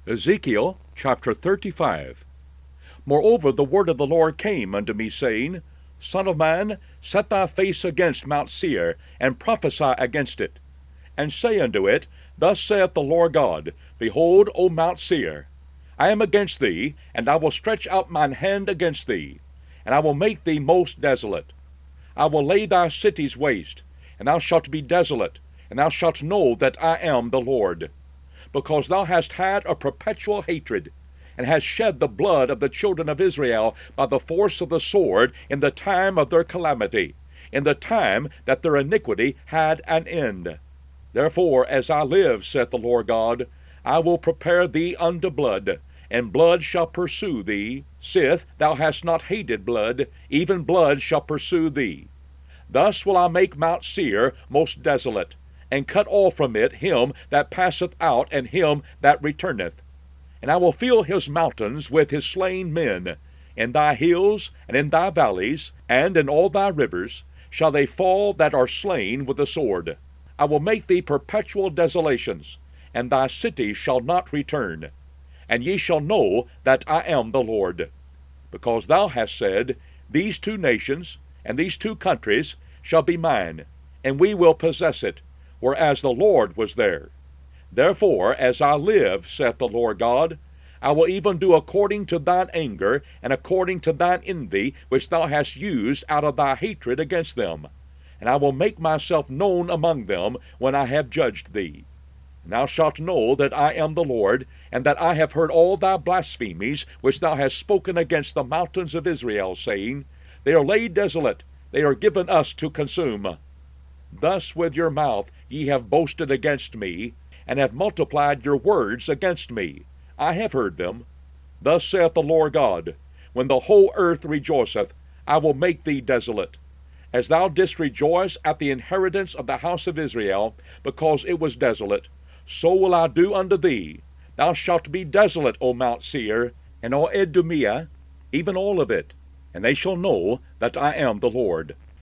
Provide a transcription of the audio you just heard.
Ezekiel chapter 35. Moreover the word of the Lord came unto me, saying, Son of man, set thy face against Mount Seir, and prophesy against it, and say unto it, Thus saith the Lord God, Behold, O Mount Seir, I am against thee, and I will stretch out mine hand against thee, and I will make thee most desolate. I will lay thy cities waste, and thou shalt be desolate, and thou shalt know that I am the Lord. Because thou hast had a perpetual hatred, and hast shed the blood of the children of Israel by the force of the sword in the time of their calamity, in the time that their iniquity had an end. Therefore, as I live, saith the Lord God, I will prepare thee unto blood, and blood shall pursue thee. Sith thou hast not hated blood, even blood shall pursue thee. Thus will I make Mount Seir most desolate, and cut off from it him that passeth out, and him that returneth. And I will fill his mountains with his slain men. In thy hills, and in thy valleys, and in all thy rivers, shall they fall that are slain with the sword. I will make thee perpetual desolations, and thy cities shall not return. And ye shall know that I am the Lord. Because thou hast said, These two nations, and these two countries, shall be mine, and we will possess it, whereas the Lord was there. Therefore, as I live, saith the Lord God, I will even do according to thine anger, and according to thine envy, which thou hast used out of thy hatred against them. And I will make myself known among them when I have judged thee. And thou shalt know that I am the Lord, and that I have heard all thy blasphemies which thou hast spoken against the mountains of Israel, saying, They are laid desolate, they are given us to consume. Thus with your mouth ye have boasted against me, and have multiplied your words against me. I have heard them. Thus saith the Lord God, When the whole earth rejoiceth, I will make thee desolate. As thou didst rejoice at the inheritance of the house of Israel, because it was desolate, so will I do unto thee. Thou shalt be desolate, O Mount Seir, and O Edomia, even all of it, and they shall know that I am the Lord.